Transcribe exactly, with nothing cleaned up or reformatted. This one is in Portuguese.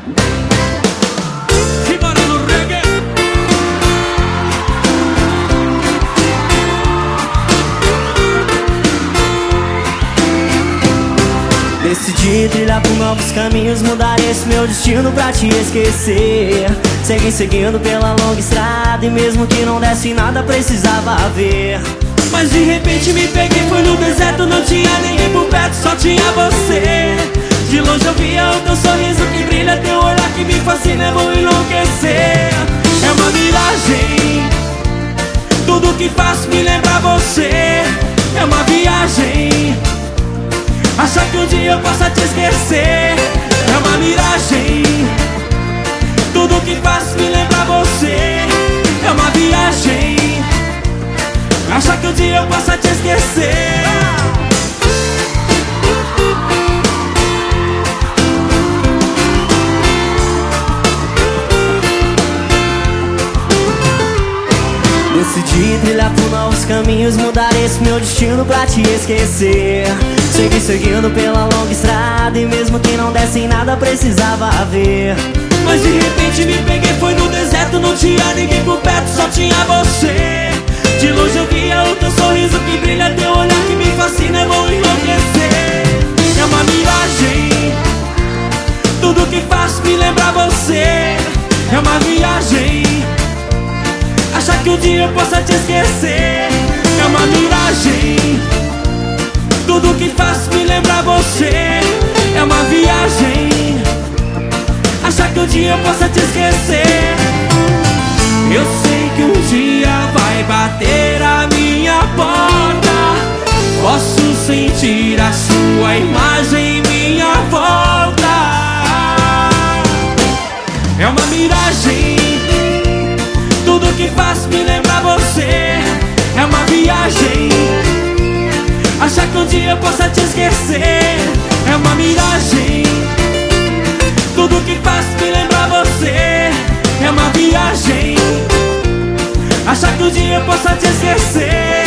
Simbora no reggae. Decidi trilhar por novos caminhos, mudar esse meu destino pra te esquecer. Segui seguindo pela longa estrada e mesmo que não desse nada precisava ver. Mas de repente me peguei, foi no deserto, não tinha ninguém por perto, só tinha você. De longe eu via o teu sorriso que brilha, teu olhar que me fascina, eu vou enlouquecer. É uma miragem, tudo que faço me lembra você. É uma viagem, achar que um dia eu possa te esquecer. É uma miragem, tudo que faço me lembra você. É uma viagem, achar que um dia eu possa te esquecer. Decidi trilhar por novos caminhos, mudar esse meu destino pra te esquecer. Segui seguindo pela longa estrada e mesmo que não desse em nada precisava ver. Mas de repente me peguei, foi no deserto, não tinha ninguém por perto, só tinha você. De longe eu via o teu sorriso que brilha, teu olhar que me fascina, eu vou enlouquecer. É uma miragem, tudo que faço me lembra você. É uma viagem, achar que um dia eu possa te esquecer. É uma miragem, tudo que faço me lembra você. É uma viagem, achar que um dia eu possa te esquecer. Eu sei que um dia vai bater a minha porta, posso sentir a sua imagem em minha volta. É uma miragem, tudo que faço me lembra você. É uma viagem, achar que um dia eu possa te esquecer. É uma miragem, tudo que faço me lembra você. É uma viagem, achar que um dia eu possa te esquecer.